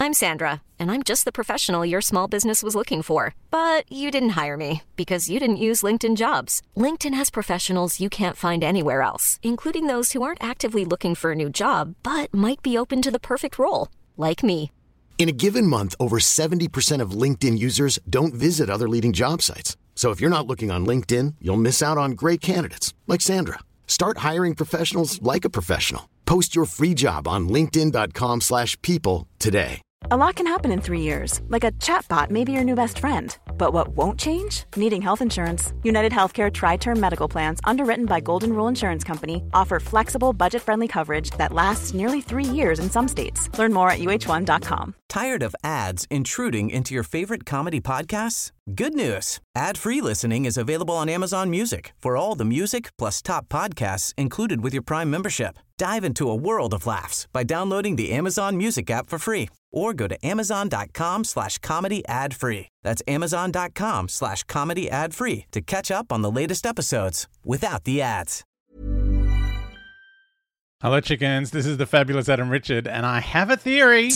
I'm Sandra, and I'm just the professional your small business was looking for. But you didn't hire me because you didn't use LinkedIn Jobs. LinkedIn has professionals you can't find anywhere else, including those who aren't actively looking for a new job, but might be open to the perfect role, like me. In a given month, over 70% of LinkedIn users don't visit other leading job sites. So if you're not looking on LinkedIn, you'll miss out on great candidates like Sandra. Start hiring professionals like a professional. Post your free job on linkedin.com/people today. A lot can happen in 3 years, like a chatbot may be your new best friend. But what won't change? Needing health insurance. United Healthcare Tri-Term Medical Plans, underwritten by Golden Rule Insurance Company, offer flexible, budget-friendly coverage that lasts nearly 3 years in some states. Learn more at uh1.com. Tired of ads intruding into your favorite comedy podcasts? Good news. Ad-free listening is available on Amazon Music for all the music plus top podcasts included with your Prime membership. Dive into a world of laughs by downloading the Amazon Music app for free or go to amazon.com/comedy ad-free. That's amazon.com/comedy ad-free to catch up on the latest episodes without the ads. Hello, chickens. This is the fabulous Adam Richard, and I have a theory.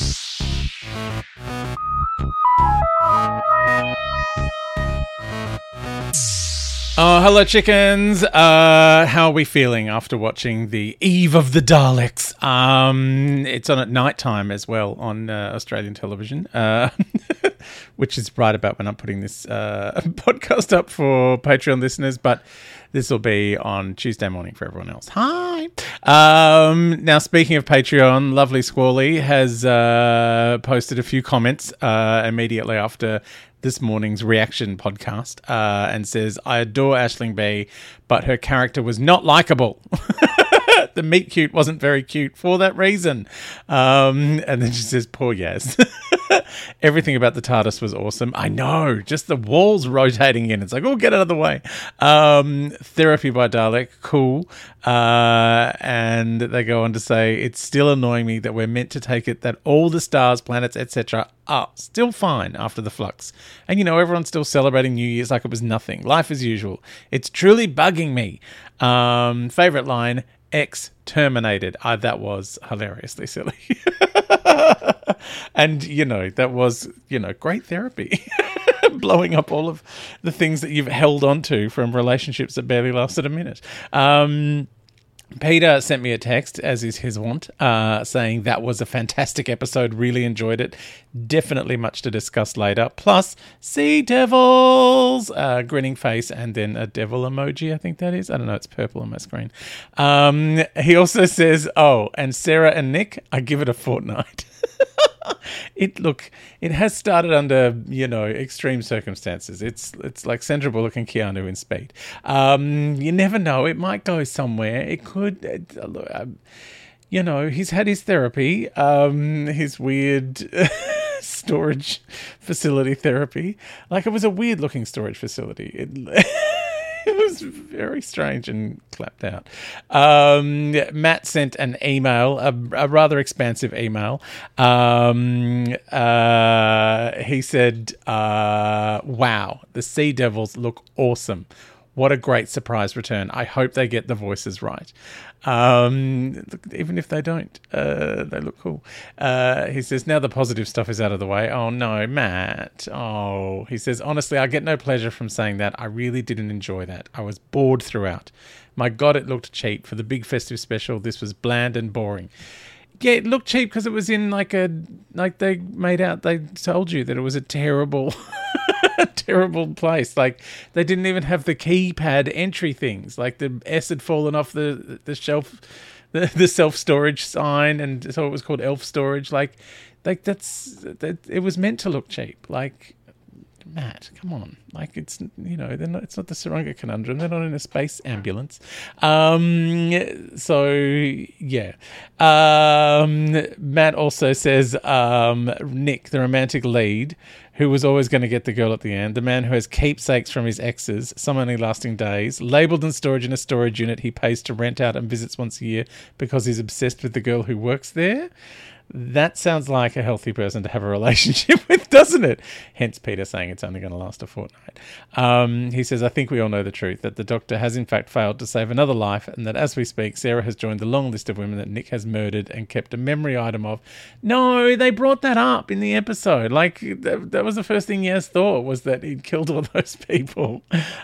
Oh, hello, chickens. How are we feeling after watching the Eve of the Daleks? It's on at night time as well on Australian television, which is right about when I'm putting this podcast up for Patreon listeners, but this will be on Tuesday morning for everyone else. Hi. Now, speaking of Patreon, Lovely Squally has posted a few comments immediately after this morning's reaction podcast and says, I adore Aisling Bea, but her character was not likable. The meet cute wasn't very cute for that reason. And then she says, poor Yaz. Everything about the TARDIS was awesome. I know, just the walls rotating in. It's like, oh, get out of the way. Therapy by Dalek, cool. And they go on to say, it's still annoying me that we're meant to take it that all the stars, planets, etc. are still fine after the flux. And, you know, everyone's still celebrating New Year's like it was nothing. Life as usual. It's truly bugging me. Favorite line, X-terminated. That was hilariously silly. And, you know, that was, you know, great therapy. Blowing up all of the things that you've held on to from relationships that barely lasted a minute. Peter sent me a text, as is his wont, saying that was a fantastic episode. Really enjoyed it. Definitely much to discuss later. Plus, sea devils, grinning face, and then a devil emoji, I think that is. I don't know, it's purple on my screen. He also says, oh, and Sarah and Nick, I give it a fortnight. It has started under, you know, extreme circumstances. It's like Sandra Bullock and Keanu in Speed. You never know. It might go somewhere. It could, you know, he's had his therapy, his weird storage facility therapy. Like, it was a weird looking storage facility. It was very strange and clapped out. Matt sent an email, a rather expansive email. He said, wow, the Sea Devils look awesome. What a great surprise return. I hope they get the voices right. Even if they don't, they look cool. He says, now the positive stuff is out of the way. Oh, no, Matt. Oh, he says, honestly, I get no pleasure from saying that. I really didn't enjoy that. I was bored throughout. My God, it looked cheap. For the big festive special, this was bland and boring. Yeah, it looked cheap because it was in they told you that it was a terrible, terrible place. Like, they didn't even have the keypad entry things. Like, the S had fallen off the shelf, the self-storage sign, and so it was called Elf Storage. Like it was meant to look cheap. Like, Matt, come on. Like, it's, you know, it's not the Sarunga Conundrum. They're not in a space ambulance. So, yeah. Matt also says, Nick, the romantic lead, who was always going to get the girl at the end, the man who has keepsakes from his exes, some only lasting days, labelled in storage in a storage unit he pays to rent out and visits once a year because he's obsessed with the girl who works there. That sounds like a healthy person to have a relationship with, doesn't it? Hence Peter saying it's only going to last a fortnight. He says, I think we all know the truth, that the doctor has in fact failed to save another life, and that as we speak, Sarah has joined the long list of women that Nick has murdered and kept a memory item of. No, they brought that up in the episode. Like, that was the first thing Yaz thought, was that he'd killed all those people.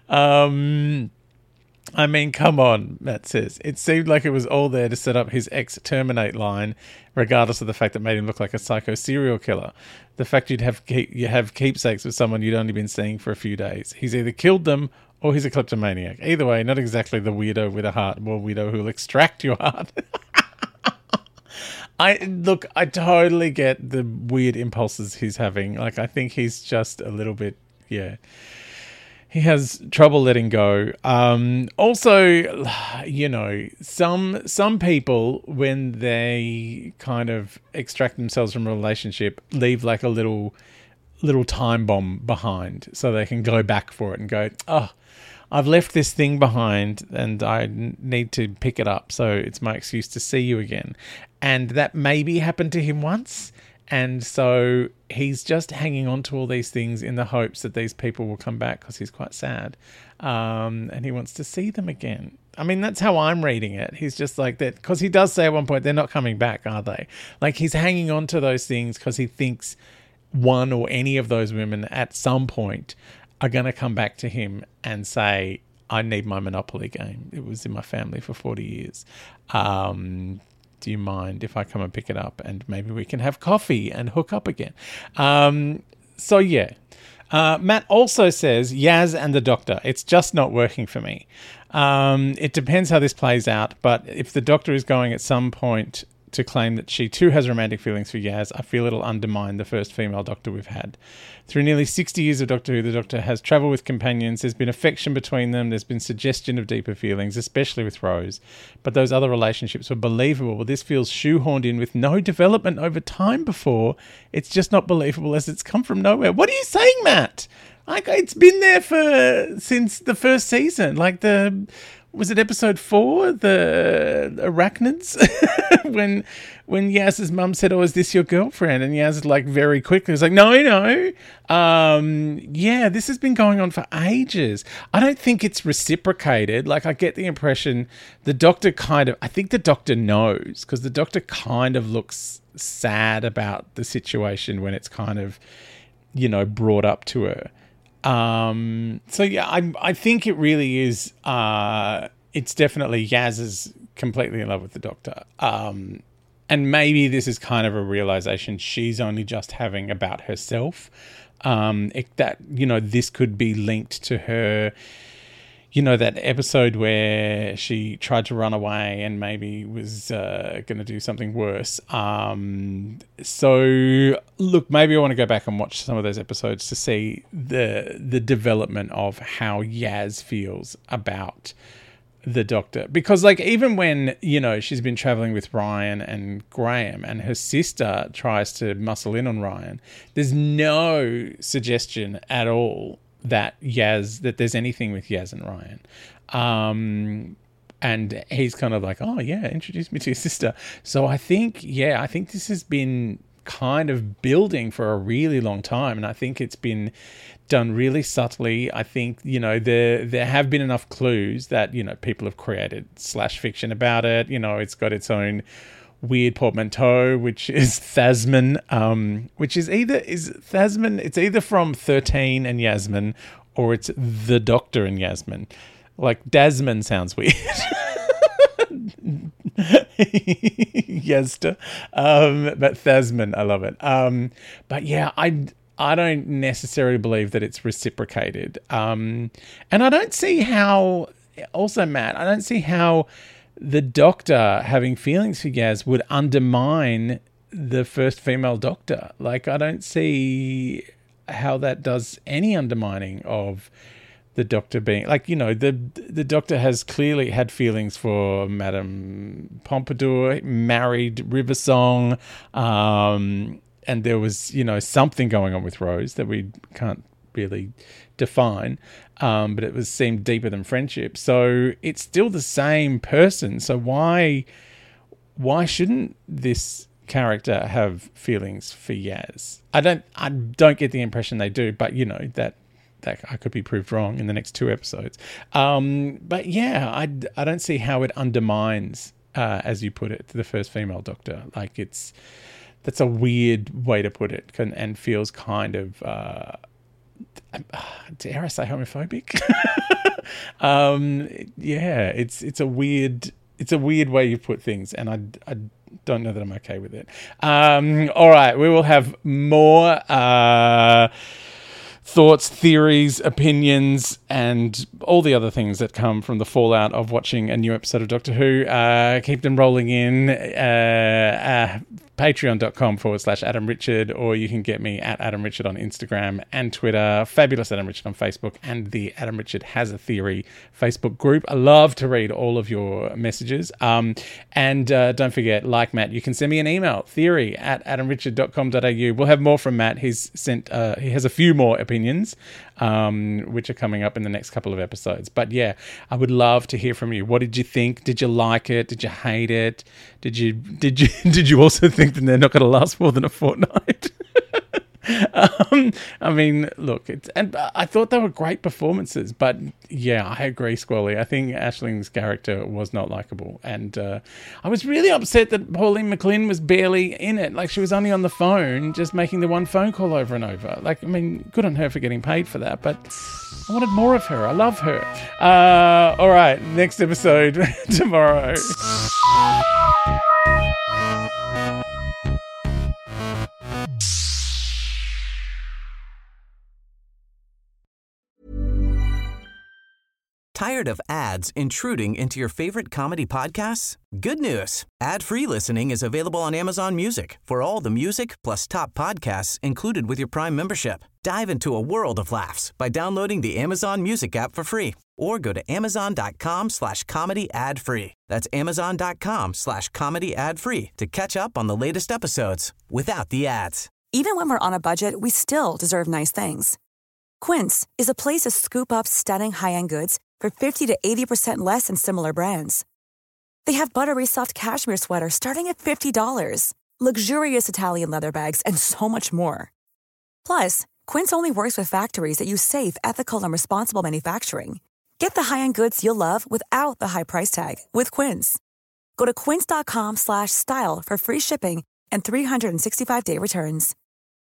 I mean, come on, Matt says. It seemed like it was all there to set up his ex-Terminate line, regardless of the fact that made him look like a psycho serial killer. The fact you have keepsakes with someone you'd only been seeing for a few days. He's either killed them or he's a kleptomaniac. Either way, not exactly the weirdo with a heart, more weirdo who'll extract your heart. I totally get the weird impulses he's having. Like, I think he's just a little bit, yeah. He has trouble letting go. Also, you know, some people, when they kind of extract themselves from a relationship, leave like a little time bomb behind so they can go back for it and go, oh, I've left this thing behind and I need to pick it up. So it's my excuse to see you again. And that maybe happened to him once. And so he's just hanging on to all these things in the hopes that these people will come back because he's quite sad. And he wants to see them again. I mean, that's how I'm reading it. He's just like that, because he does say at one point, they're not coming back, are they? Like, he's hanging on to those things because he thinks one or any of those women at some point are going to come back to him and say, I need my Monopoly game. It was in my family for 40 years. Do you mind if I come and pick it up and maybe we can have coffee and hook up again? So, yeah. Matt also says, Yaz and the doctor, it's just not working for me. It depends how this plays out, but if the doctor is going at some point to claim that she too has romantic feelings for Yaz, I feel it'll undermine the first female doctor we've had. Through nearly 60 years of Doctor Who, the Doctor has travelled with companions. There's been affection between them. There's been suggestion of deeper feelings, especially with Rose. But those other relationships were believable. Well, this feels shoehorned in with no development over time before. It's just not believable as it's come from nowhere. What are you saying, Matt? Like, it's been there since the first season. Like, was it episode 4, the arachnids? when Yaz's mum said, oh, is this your girlfriend? And Yaz, like, very quickly was like, no. Yeah, this has been going on for ages. I don't think it's reciprocated. Like, I get the impression the doctor I think the doctor knows, because the doctor kind of looks sad about the situation when it's kind of, you know, brought up to her. So yeah, I think it really is, it's definitely Yaz is completely in love with the doctor. And maybe this is kind of a realization she's only just having about herself. That, you know, this could be linked to her, you know, that episode where she tried to run away and maybe was going to do something worse. So, look, maybe I want to go back and watch some of those episodes to see the development of how Yaz feels about the doctor. Because, like, even when, you know, she's been traveling with Ryan and Graham and her sister tries to muscle in on Ryan, there's no suggestion at all that there's anything with Yaz and Ryan. And he's kind of like, oh yeah, introduce me to your sister. So I think this has been kind of building for a really long time. And I think it's been done really subtly. I think, you know, there have been enough clues that, you know, people have created /fiction about it. You know, it's got its own weird portmanteau, which is Thasmin, which is Thasmin, it's either from 13 and Yasmin, or it's the Doctor and Yasmin. Like, Dasmin sounds weird. Yazda. But Thasmin, I love it. But yeah, I don't necessarily believe that it's reciprocated. And I don't see how, also, Matt, I don't see how the Doctor having feelings for Yaz would undermine the first female Doctor. Like, I don't see how that does any undermining of the Doctor being, like, you know, the Doctor has clearly had feelings for Madame Pompadour, married River Song, and there was, you know, something going on with Rose that we can't really define, but it seemed deeper than friendship. So it's still the same person. So why shouldn't this character have feelings for Yaz. I don't get the impression they do, but you know that I could be proved wrong in the next 2 episodes. But yeah, I don't see how it undermines, as you put it, the first female Doctor. Like that's a weird way to put it, and feels kind of dare I say homophobic? Yeah, it's a weird way you put things, and I don't know that I'm okay with it. All right, we will have more thoughts, theories, opinions, and all the other things that come from the fallout of watching a new episode of Doctor Who. Keep them rolling in. Patreon.com/Adam Richard, or you can get me at Adam Richard on Instagram and Twitter, Fabulous Adam Richard on Facebook, and the Adam Richard Has a Theory Facebook group. I love to read all of your messages. And don't forget, like Matt, you can send me an email, theory@adamrichard.com.au. We'll have more from Matt. He has a few more opinions, which are coming up in the next couple of episodes. But yeah, I would love to hear from you. What did you think? Did you like it? Did you hate it? Did you also think that they're not going to last more than a fortnight? I mean, look, and I thought they were great performances, but yeah, I agree, Squally. I think Aisling's character was not likable, and I was really upset that Pauline McLynn was barely in it. Like, she was only on the phone, just making the one phone call over and over. Like, I mean, good on her for getting paid for that, but I wanted more of her. I love her. All right, next episode tomorrow. Tired of ads intruding into your favorite comedy podcasts? Good news. Ad-free listening is available on Amazon Music for all the music plus top podcasts included with your Prime membership. Dive into a world of laughs by downloading the Amazon Music app for free, or go to amazon.com/comedy ad-free. That's amazon.com/comedy ad-free to catch up on the latest episodes without the ads. Even when we're on a budget, we still deserve nice things. Quince is a place to scoop up stunning high-end goods for 50 to 80% less than similar brands. They have buttery soft cashmere sweaters starting at $50, luxurious Italian leather bags, and so much more. Plus, Quince only works with factories that use safe, ethical, and responsible manufacturing. Get the high-end goods you'll love without the high price tag with Quince. Go to quince.com/style for free shipping and 365-day returns.